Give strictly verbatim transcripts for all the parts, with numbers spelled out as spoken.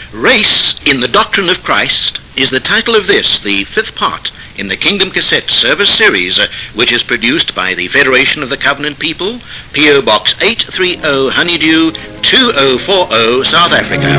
Race in the Doctrine of Christ is the title of this, the fifth part in the Kingdom Cassette service series, uh, which is produced by the Federation of the Covenant People, P O Box eight thirty Honeydew, two oh four oh, South Africa.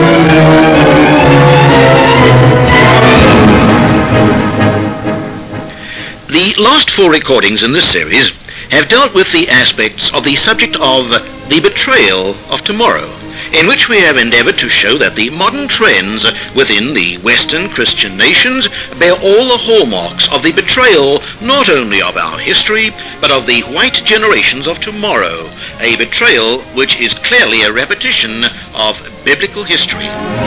The last four recordings in this series have dealt with the aspects of the subject of the betrayal of tomorrow, in which we have endeavored to show that the modern trends within the Western Christian nations bear all the hallmarks of the betrayal not only of our history, but of the white generations of tomorrow, a betrayal which is clearly a repetition of biblical history.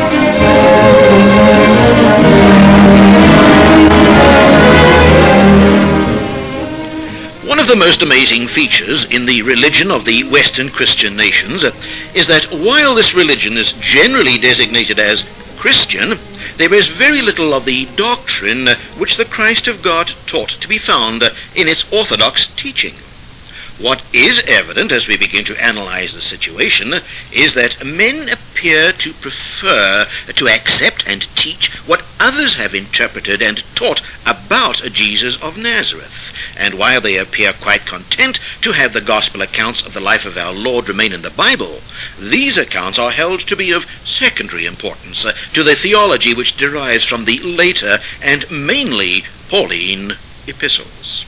One of the most amazing features in the religion of the Western Christian nations is that while this religion is generally designated as Christian, there is very little of the doctrine which the Christ of God taught to be found in its orthodox teaching. What is evident as we begin to analyze the situation is that men appear to prefer to accept and teach what others have interpreted and taught about Jesus of Nazareth. And while they appear quite content to have the gospel accounts of the life of our Lord remain in the Bible, these accounts are held to be of secondary importance uh, to the theology which derives from the later and mainly Pauline epistles.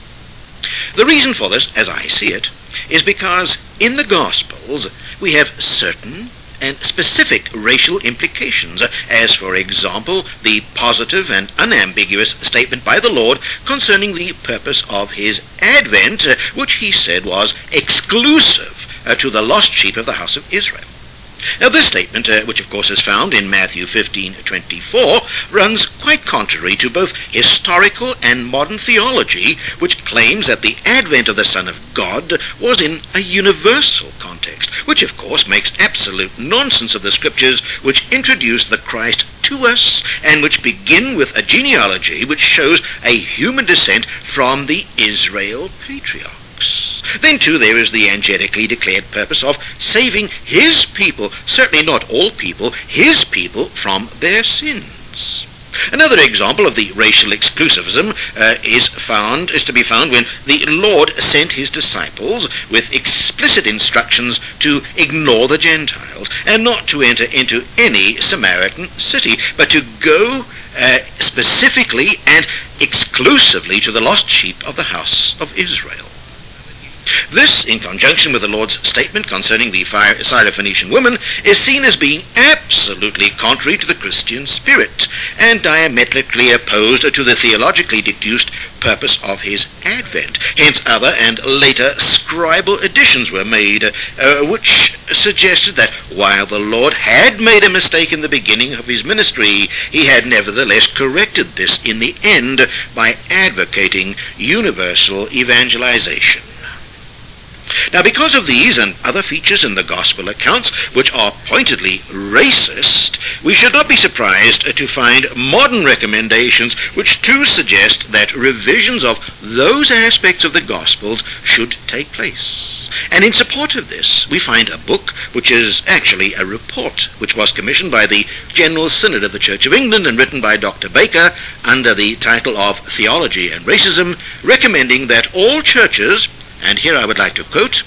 The reason for this, as I see it, is because in the Gospels we have certain and specific racial implications, as, for example, the positive and unambiguous statement by the Lord concerning the purpose of his advent, which he said was exclusive to the lost sheep of the house of Israel. Now, this statement, uh, which of course is found in Matthew fifteen twenty-four, runs quite contrary to both historical and modern theology, which claims that the advent of the Son of God was in a universal context, which of course makes absolute nonsense of the Scriptures which introduce the Christ to us and which begin with a genealogy which shows a human descent from the Israel patriarchs. Then, too, there is the angelically declared purpose of saving his people, certainly not all people, his people from their sins. Another example of the racial exclusivism uh, is found is to be found when the Lord sent his disciples with explicit instructions to ignore the Gentiles and not to enter into any Samaritan city, but to go uh, specifically and exclusively to the lost sheep of the house of Israel. This, in conjunction with the Lord's statement concerning the Syrophoenician woman, is seen as being absolutely contrary to the Christian spirit and diametrically opposed to the theologically deduced purpose of his advent. Hence, other and later scribal additions were made, uh, which suggested that while the Lord had made a mistake in the beginning of his ministry, he had nevertheless corrected this in the end by advocating universal evangelization. Now, because of these and other features in the gospel accounts, which are pointedly racist, we should not be surprised to find modern recommendations which too suggest that revisions of those aspects of the gospels should take place. And in support of this, we find a book which is actually a report which was commissioned by the General Synod of the Church of England and written by Doctor Baker under the title of Theology and Racism, recommending that all churches, and here I would like to quote,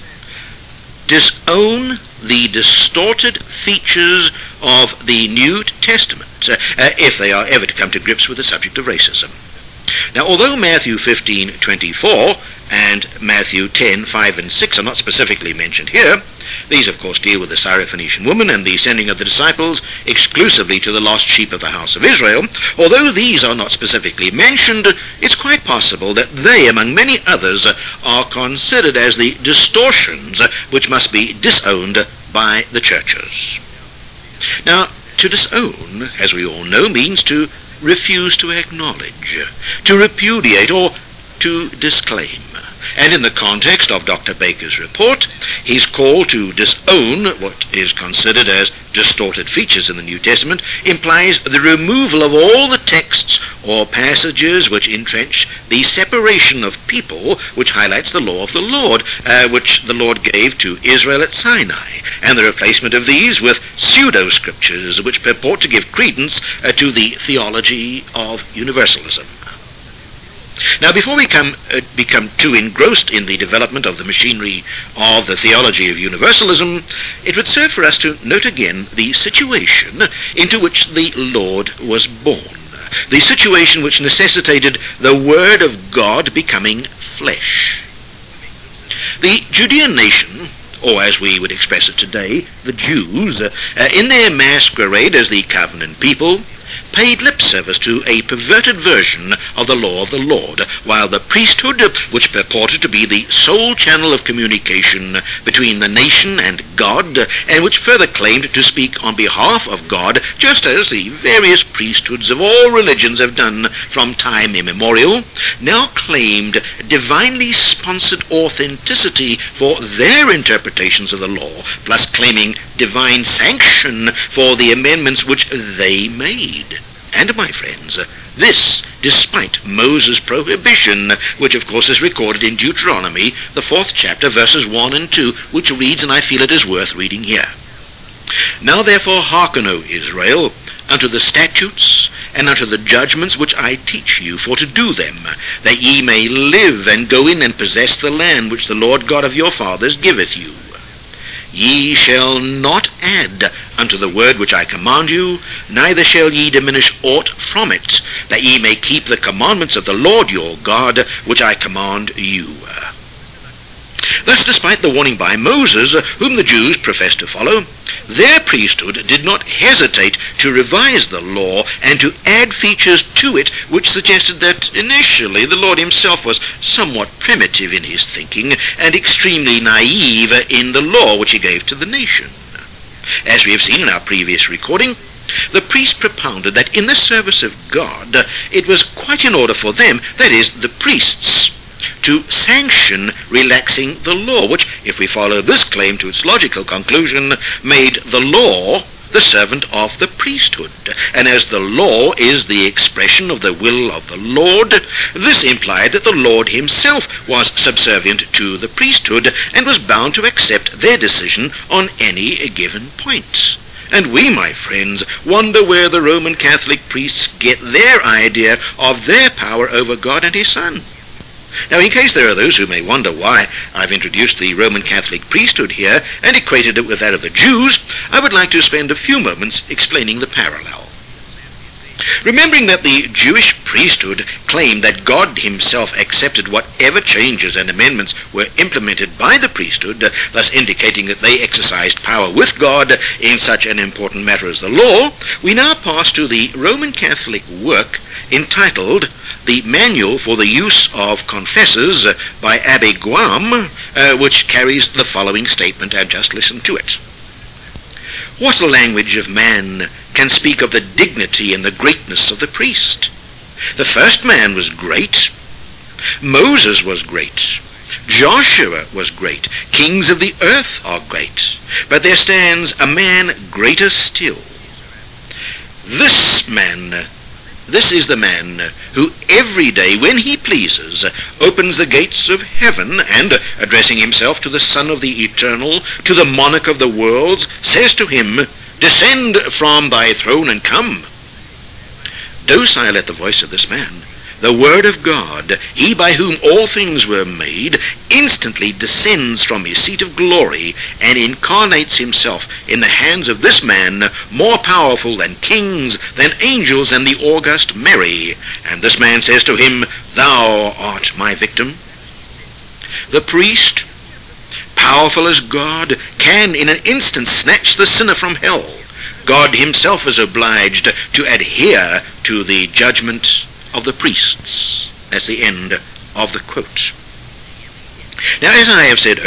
disown the distorted features of the New Testament uh, uh, if they are ever to come to grips with the subject of racism. Now, although Matthew fifteen twenty-four and Matthew ten five and six are not specifically mentioned here, these of course deal with the Syrophoenician woman and the sending of the disciples exclusively to the lost sheep of the house of Israel. Although these are not specifically mentioned, it's quite possible that they, among many others, are considered as the distortions which must be disowned by the churches. Now, to disown, as we all know, means to refuse to acknowledge, to repudiate, or to disclaim. And in the context of Doctor Baker's report, his call to disown what is considered as distorted features in the New Testament implies the removal of all the texts or passages which entrench the separation of people, which highlights the law of the Lord, uh, which the Lord gave to Israel at Sinai, and the replacement of these with pseudo-scriptures which purport to give credence uh, to the theology of universalism. Now, before we come, uh, become too engrossed in the development of the machinery of the theology of universalism, it would serve for us to note again the situation into which the Lord was born, the situation which necessitated the Word of God becoming flesh. The Judean nation, or as we would express it today, the Jews, uh, in their masquerade as the covenant people, paid lip service to a perverted version of the law of the Lord, while the priesthood, which purported to be the sole channel of communication between the nation and God, and which further claimed to speak on behalf of God, just as the various priesthoods of all religions have done from time immemorial, now claimed divinely sponsored authenticity for their interpretations of the law, plus claiming divine sanction for the amendments which they made. And, my friends, this despite Moses' prohibition, which of course is recorded in Deuteronomy, the fourth chapter, verses one and two, which reads, and I feel it is worth reading here. Now therefore hearken, O Israel, unto the statutes and unto the judgments which I teach you, for to do them, that ye may live and go in and possess the land which the Lord God of your fathers giveth you. Ye shall not add unto the word which I command you, neither shall ye diminish aught from it, that ye may keep the commandments of the Lord your God, which I command you. Thus, despite the warning by Moses, whom the Jews professed to follow, their priesthood did not hesitate to revise the law and to add features to it which suggested that initially the Lord himself was somewhat primitive in his thinking and extremely naive in the law which he gave to the nation. As we have seen in our previous recording, the priest propounded that in the service of God it was quite in order for them, that is, the priests, to sanction relaxing the law, which, if we follow this claim to its logical conclusion, made the law the servant of the priesthood. And as the law is the expression of the will of the Lord, this implied that the Lord himself was subservient to the priesthood and was bound to accept their decision on any given point. And we, my friends, wonder where the Roman Catholic priests get their idea of their power over God and his Son. Now, in case there are those who may wonder why I've introduced the Roman Catholic priesthood here and equated it with that of the Jews, I would like to spend a few moments explaining the parallel. Remembering that the Jewish priesthood claimed that God himself accepted whatever changes and amendments were implemented by the priesthood, thus indicating that they exercised power with God in such an important matter as the law, we now pass to the Roman Catholic work entitled The Manual for the Use of Confessors by Abbe Guam, uh, which carries the following statement, and just listen to it. What language of man can speak of the dignity and the greatness of the priest? The first man was great. Moses was great. Joshua was great. Kings of the earth are great. But there stands a man greater still. This man, this is the man who every day, when he pleases, opens the gates of heaven and, addressing himself to the Son of the Eternal, to the Monarch of the worlds, says to him, Descend from thy throne and come. Docile at the voice of this man, the Word of God, he by whom all things were made, instantly descends from his seat of glory and incarnates himself in the hands of this man, more powerful than kings, than angels, and the august Mary. And this man says to him, Thou art my victim. The priest, powerful as God, can in an instant snatch the sinner from hell. God himself is obliged to adhere to the judgment of the priests. That's the end of the quote. Now, as I have said earlier,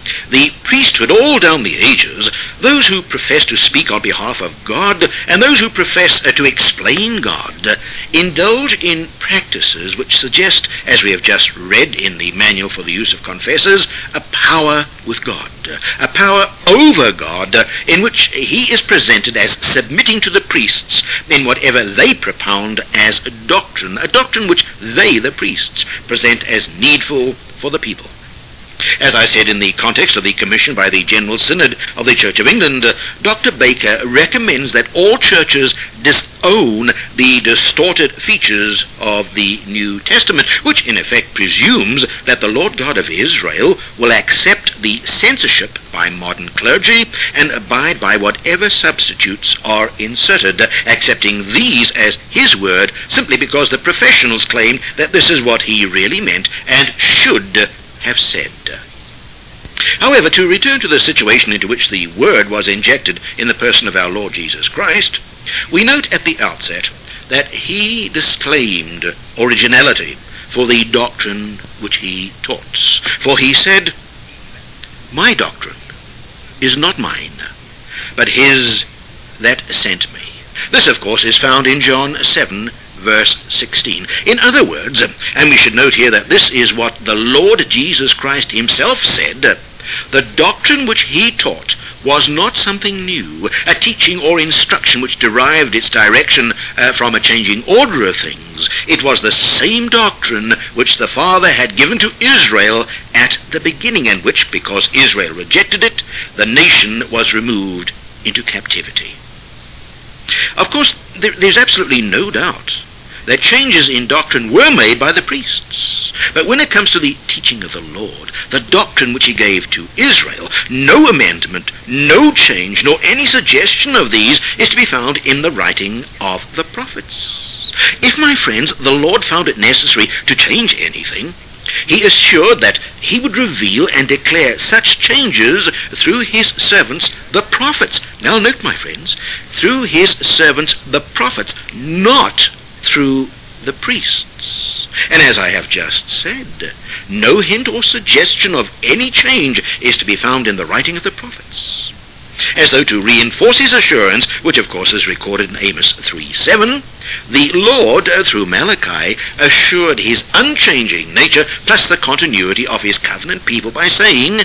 The priesthood all down the ages, those who profess to speak on behalf of God and those who profess uh, to explain God, uh, indulge in practices which suggest, as we have just read in the Manual for the Use of Confessors, a power with God, uh, a power over God, uh, in which he is presented as submitting to the priests in whatever they propound as a doctrine, a doctrine which they, the priests, present as needful for the people. As I said in the context of the commission by the General Synod of the Church of England, uh, Doctor Baker recommends that all churches disown the distorted features of the New Testament, which in effect presumes that the Lord God of Israel will accept the censorship by modern clergy and abide by whatever substitutes are inserted, accepting these as his word simply because the professionals claim that this is what he really meant and should have said. However, to return to the situation into which the word was injected in the person of our Lord Jesus Christ, we note at the outset that he disclaimed originality for the doctrine which he taught. For he said, "My doctrine is not mine, but his that sent me." This, of course, is found in John seven, verse sixteen. In other words, and we should note here that this is what the Lord Jesus Christ himself said, the doctrine which he taught was not something new, a teaching or instruction which derived its direction uh, from a changing order of things. It was the same doctrine which the Father had given to Israel at the beginning, and which, because Israel rejected it, the nation was removed into captivity. Of course, there, there's absolutely no doubt that changes in doctrine were made by the priests. But when it comes to the teaching of the Lord, the doctrine which he gave to Israel, no amendment, no change, nor any suggestion of these is to be found in the writing of the prophets. If, my friends, the Lord found it necessary to change anything, he assured that he would reveal and declare such changes through his servants, the prophets. Now note, my friends, through his servants, the prophets, not through the priests. And as I have just said, no hint or suggestion of any change is to be found in the writing of the prophets. As though to reinforce his assurance, which of course is recorded in Amos three seven, the Lord, through Malachi, assured his unchanging nature plus the continuity of his covenant people by saying,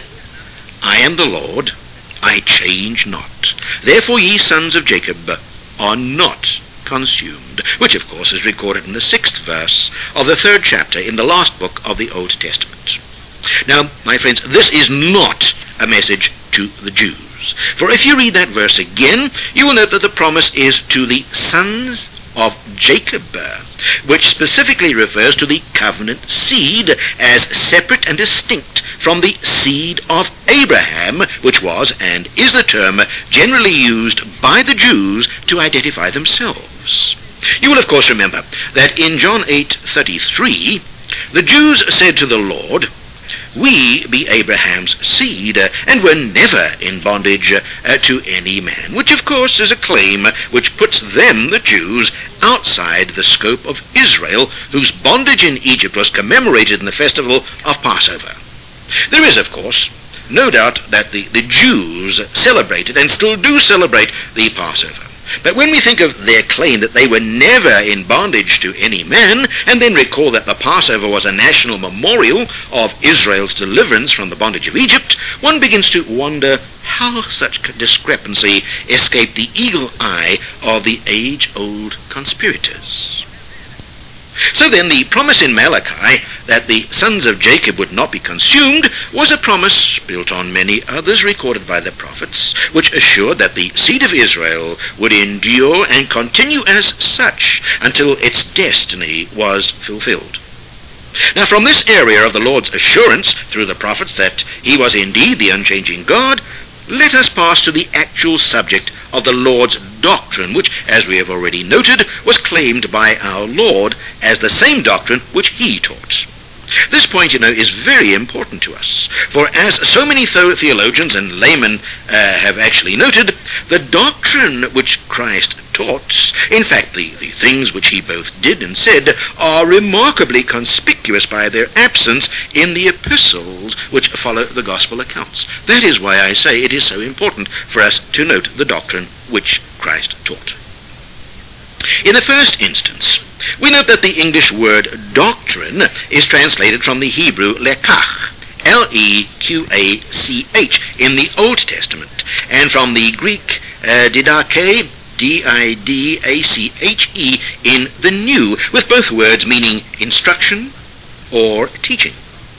"I am the Lord, I change not. Therefore ye sons of Jacob are not consumed," which of course is recorded in the sixth verse of the third chapter in the last book of the Old Testament. Now, my friends, this is not a message to the Jews. For if you read that verse again, you will note that the promise is to the sons of Jacob, which specifically refers to the covenant seed as separate and distinct from the seed of Abraham, which was and is the term generally used by the Jews to identify themselves. You will of course remember that in John eight thirty-three, the Jews said to the Lord, "We be Abraham's seed, uh, and were never in bondage uh, to any man," which of course is a claim which puts them, the Jews, outside the scope of Israel, whose bondage in Egypt was commemorated in the festival of Passover. There is, of course, no doubt that the, the Jews celebrated and still do celebrate the Passover. But when we think of their claim that they were never in bondage to any man, and then recall that the Passover was a national memorial of Israel's deliverance from the bondage of Egypt, one begins to wonder how such discrepancy escaped the eagle eye of the age-old conspirators. So then the promise in Malachi that the sons of Jacob would not be consumed was a promise built on many others recorded by the prophets, which assured that the seed of Israel would endure and continue as such until its destiny was fulfilled. Now, from this area of the Lord's assurance through the prophets that he was indeed the unchanging God, let us pass to the actual subject of the Lord's doctrine, which, as we have already noted, was claimed by our Lord as the same doctrine which he taught. This point, you know, is very important to us, for as so many theologians and laymen uh, have actually noted, the doctrine which Christ taught, in fact, the, the things which he both did and said, are remarkably conspicuous by their absence in the epistles which follow the gospel accounts. That is why I say it is so important for us to note the doctrine which Christ taught. In the first instance, we note that the English word doctrine is translated from the Hebrew lekach, L E Q A C H, in the Old Testament, and from the Greek uh, didache, D I D A C H E, in the New, with both words meaning instruction or teaching.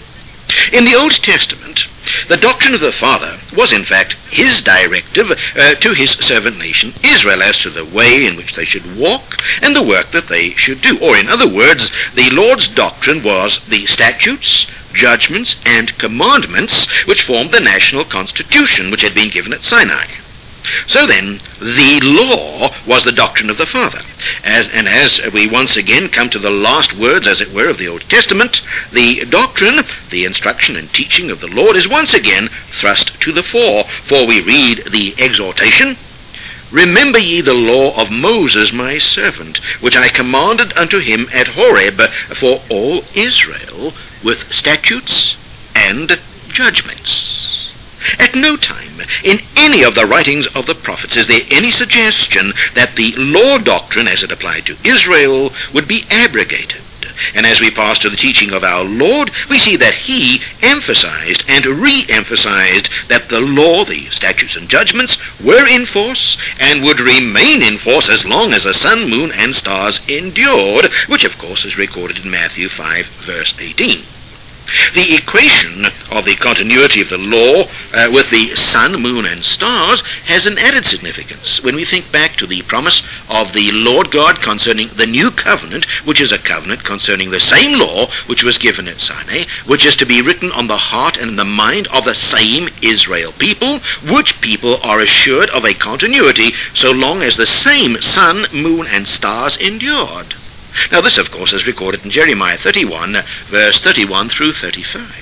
In the Old Testament, the doctrine of the Father was in fact his directive uh, to his servant nation Israel as to the way in which they should walk and the work that they should do. Or in other words, the Lord's doctrine was the statutes, judgments, and commandments which formed the national constitution which had been given at Sinai. So then, the law was the doctrine of the Father. As, and as we once again come to the last words, as it were, of the Old Testament, the doctrine, the instruction and teaching of the Lord is once again thrust to the fore. For we read the exhortation, "Remember ye the law of Moses my servant, which I commanded unto him at Horeb for all Israel, with statutes and judgments." At no time in any of the writings of the prophets is there any suggestion that the law doctrine as it applied to Israel would be abrogated. And as we pass to the teaching of our Lord, we see that he emphasized and re-emphasized that the law, the statutes and judgments, were in force and would remain in force as long as the sun, moon, and stars endured, which of course is recorded in Matthew five, verse eighteen. The equation of the continuity of the law uh, with the sun, moon, and stars has an added significance when we think back to the promise of the Lord God concerning the new covenant, which is a covenant concerning the same law which was given at Sinai, which is to be written on the heart and the mind of the same Israel people, which people are assured of a continuity so long as the same sun, moon, and stars endured. Now this, of course, is recorded in Jeremiah thirty-one, verse thirty-one through thirty-five.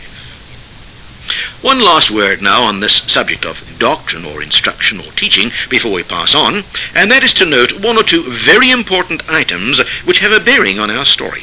One last word now on this subject of doctrine or instruction or teaching before we pass on, and that is to note one or two very important items which have a bearing on our story.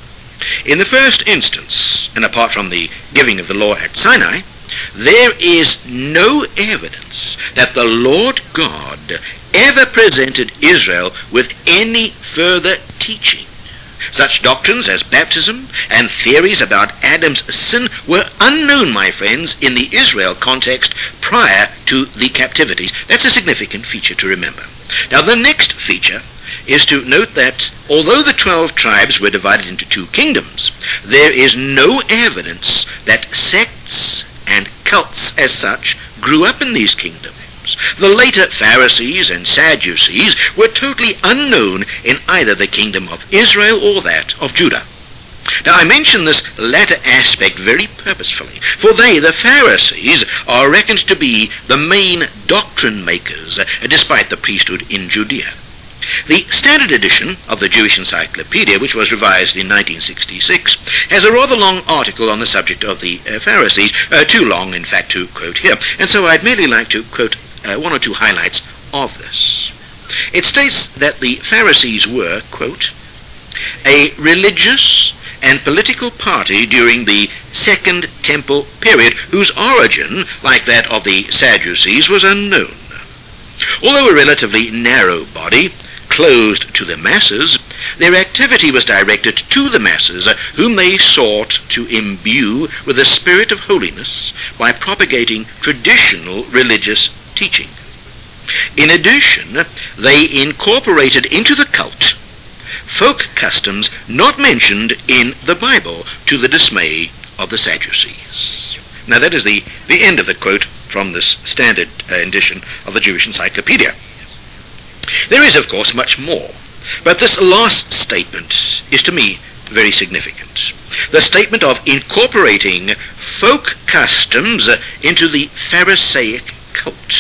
In the first instance, and apart from the giving of the law at Sinai, there is no evidence that the Lord God ever presented Israel with any further teaching. Such doctrines as baptism and theories about Adam's sin were unknown, my friends, in the Israel context prior to the captivities. That's a significant feature to remember. Now, the next feature is to note that although the twelve tribes were divided into two kingdoms, there is no evidence that sects and cults as such grew up in these kingdoms. The later Pharisees and Sadducees were totally unknown in either the kingdom of Israel or that of Judah. Now, I mention this latter aspect very purposefully, for they, the Pharisees, are reckoned to be the main doctrine makers, uh, despite the priesthood in Judea. The standard edition of the Jewish Encyclopedia, which was revised in nineteen sixty-six, has a rather long article on the subject of the uh, Pharisees, uh, too long, in fact, to quote here, and so I'd merely like to quote uh, one or two highlights of this. It states that the Pharisees were, quote, a religious and political party during the Second Temple period, whose origin, like that of the Sadducees, was unknown. Although a relatively narrow body, closed to the masses, their activity was directed to the masses, whom they sought to imbue with the spirit of holiness by propagating traditional religious teaching. In addition, they incorporated into the cult folk customs not mentioned in the Bible, to the dismay of the Sadducees. Now that is the, the end of the quote from this standard uh, edition of the Jewish Encyclopedia. There is, of course, much more, but this last statement is to me very significant. The statement of incorporating folk customs uh, into the Pharisaic cult.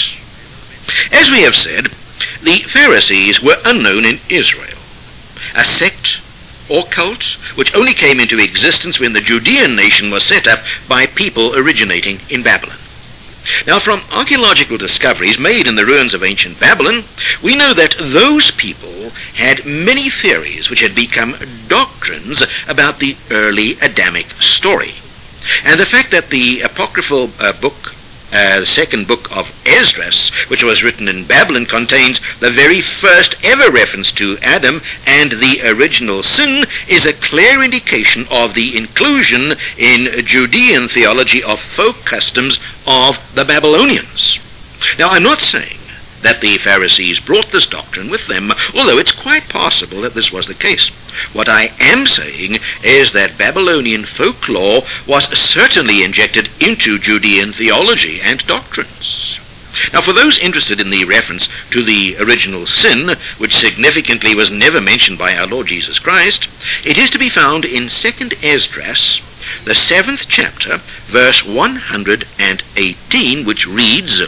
As we have said, the Pharisees were unknown in Israel. A sect or cult which only came into existence when the Judean nation was set up by people originating in Babylon. Now, from archaeological discoveries made in the ruins of ancient Babylon, we know that those people had many theories which had become doctrines about the early Adamic story. And the fact that the apocryphal uh, book, uh, the second book of Esdras, which was written in Babylon, contains the very first ever reference to Adam and the original sin, is a clear indication of the inclusion in Judean theology of folk customs of the Babylonians. Now, I'm not saying that the Pharisees brought this doctrine with them, although it's quite possible that this was the case. What I am saying is that Babylonian folklore was certainly injected into Judean theology and doctrines. Now, for those interested in the reference to the original sin, which significantly was never mentioned by our Lord Jesus Christ, it is to be found in Second Esdras, the seventh chapter, verse one hundred eighteen, which reads,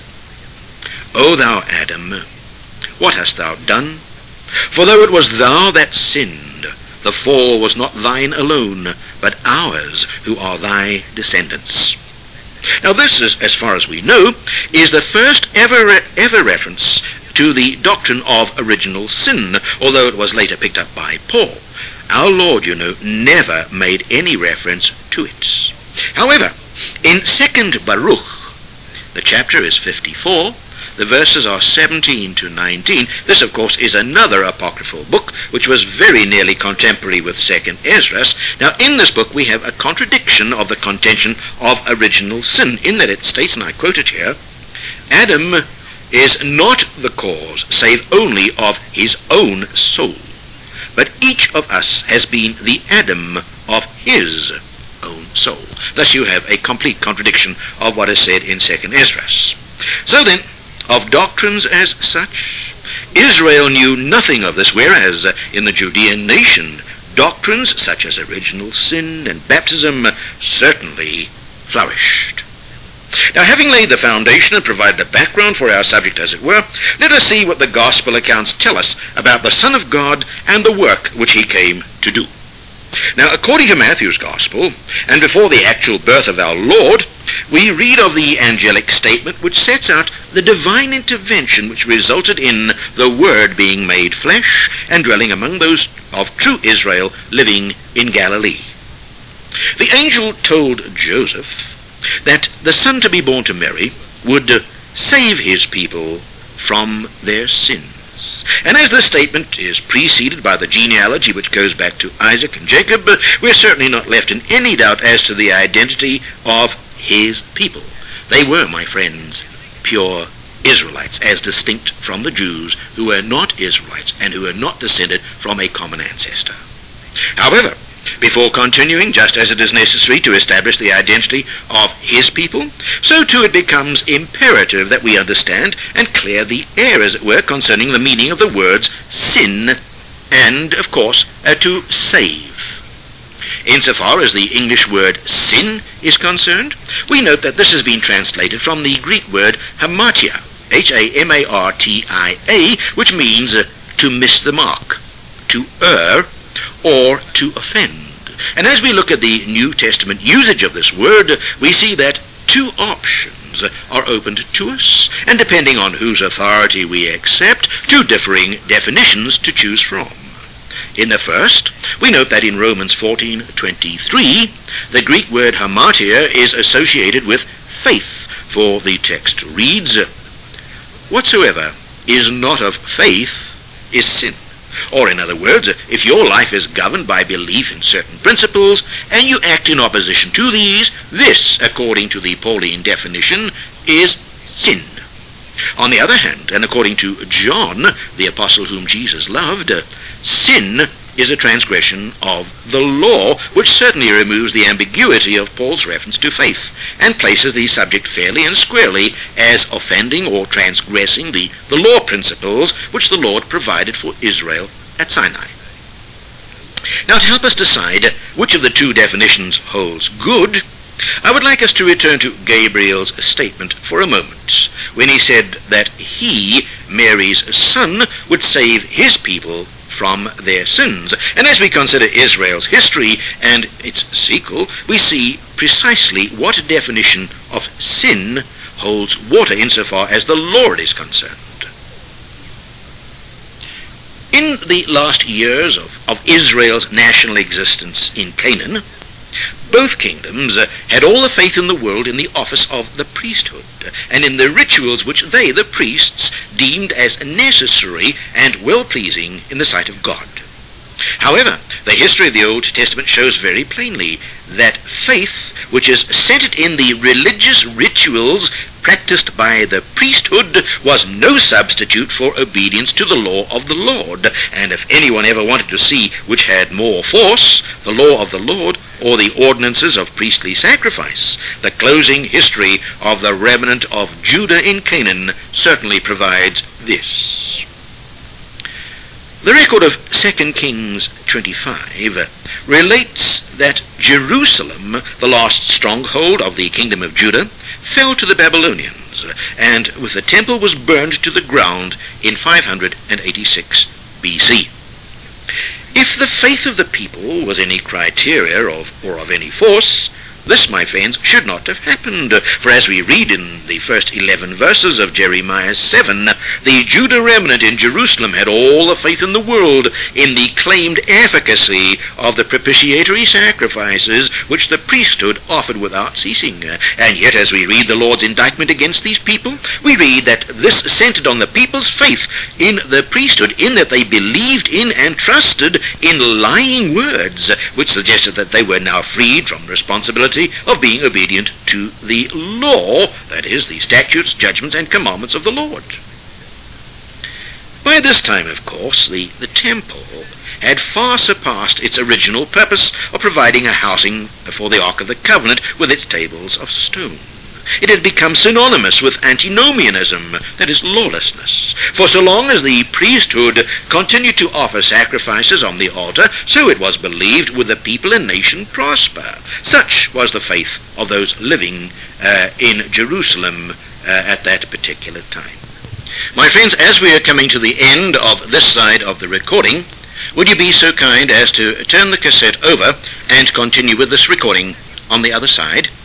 O thou Adam, what hast thou done? For though it was thou that sinned, the fall was not thine alone, but ours, who are thy descendants. Now this is, as far as we know, is the first ever ever reference to the doctrine of original sin, although it was later picked up by Paul. Our Lord, you know, never made any reference to it. However, in Second Baruch, the chapter is fifty-four, the verses are seventeen to nineteen. This, of course, is another apocryphal book, which was very nearly contemporary with Second Esdras. Now, in this book, we have a contradiction of the contention of original sin, in that it states, and I quote it here, Adam is not the cause, save only of his own soul, but each of us has been the Adam of his own soul. Thus you have a complete contradiction of what is said in Second Esdras. So then, of doctrines as such, Israel knew nothing of this, whereas uh, in the Judean nation, doctrines such as original sin and baptism certainly flourished. Now, having laid the foundation and provided the background for our subject, as it were, let us see what the Gospel accounts tell us about the Son of God and the work which he came to do. Now, according to Matthew's Gospel, and before the actual birth of our Lord, we read of the angelic statement which sets out the divine intervention which resulted in the Word being made flesh and dwelling among those of true Israel living in Galilee. The angel told Joseph that the son to be born to Mary would save his people from their sins. And as this statement is preceded by the genealogy which goes back to Isaac and Jacob, we're certainly not left in any doubt as to the identity of his people. They were, my friends, pure Israelites, as distinct from the Jews who were not Israelites and who were not descended from a common ancestor. However, before continuing, just as it is necessary to establish the identity of his people, so too it becomes imperative that we understand and clear the air, as it were, concerning the meaning of the words sin and, of course, uh, to save. Insofar as the English word sin is concerned, we note that this has been translated from the Greek word hamartia, H A M A R T I A, which means uh, to miss the mark, to err, or to offend. And as we look at the New Testament usage of this word, we see that two options are opened to us, and depending on whose authority we accept, two differing definitions to choose from. In the first, we note that in Romans fourteen twenty-three, the Greek word hamartia is associated with faith, for the text reads, "Whatsoever is not of faith is sin." Or, in other words, if your life is governed by belief in certain principles, and you act in opposition to these, this, according to the Pauline definition, is sin. On the other hand, and according to John, the apostle whom Jesus loved, sin is a transgression of the law, which certainly removes the ambiguity of Paul's reference to faith, and places the subject fairly and squarely as offending or transgressing the, the law principles which the Lord provided for Israel at Sinai. Now, to help us decide which of the two definitions holds good, I would like us to return to Gabriel's statement for a moment, when he said that he, Mary's son, would save his people from their sins. And as we consider Israel's history and its sequel, we see precisely what definition of sin holds water insofar as the Lord is concerned. In the last years of, of Israel's national existence in Canaan, both kingdoms uh, had all the faith in the world in the office of the priesthood, uh, and in the rituals which they, the priests, deemed as necessary and well-pleasing in the sight of God. However, the history of the Old Testament shows very plainly that faith, which is centered in the religious rituals practiced by the priesthood, was no substitute for obedience to the law of the Lord. And if anyone ever wanted to see which had more force, the law of the Lord or the ordinances of priestly sacrifice, the closing history of the remnant of Judah in Canaan certainly provides this. The record of Second Kings twenty-five relates that Jerusalem, the last stronghold of the kingdom of Judah, fell to the Babylonians, and with the temple was burned to the ground in five hundred eighty-six B C. If the faith of the people was any criteria of, or of any force, this, my friends, should not have happened, for as we read in the first eleven verses of Jeremiah seven, the Judah remnant in Jerusalem had all the faith in the world in the claimed efficacy of the propitiatory sacrifices which the priesthood offered without ceasing. And yet, as we read the Lord's indictment against these people, we read that this centered on the people's faith in the priesthood, in that they believed in and trusted in lying words, which suggested that they were now freed from responsibility of being obedient to the law, that is, the statutes, judgments, and commandments of the Lord. By this time, of course, the, the temple had far surpassed its original purpose of providing a housing for the Ark of the Covenant with its tables of stone. It had become synonymous with antinomianism, that is, lawlessness. For so long as the priesthood continued to offer sacrifices on the altar, so it was believed would the people and nation prosper. Such was the faith of those living uh, in Jerusalem uh, at that particular time. My friends, as we are coming to the end of this side of the recording, would you be so kind as to turn the cassette over and continue with this recording on the other side?